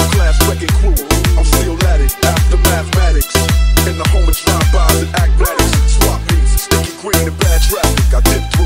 class wrecking crew. I'm still at it after mathematics. In the home of drive-bys and acmatics. Swap meets, sticky green and bad traffic. I dip through.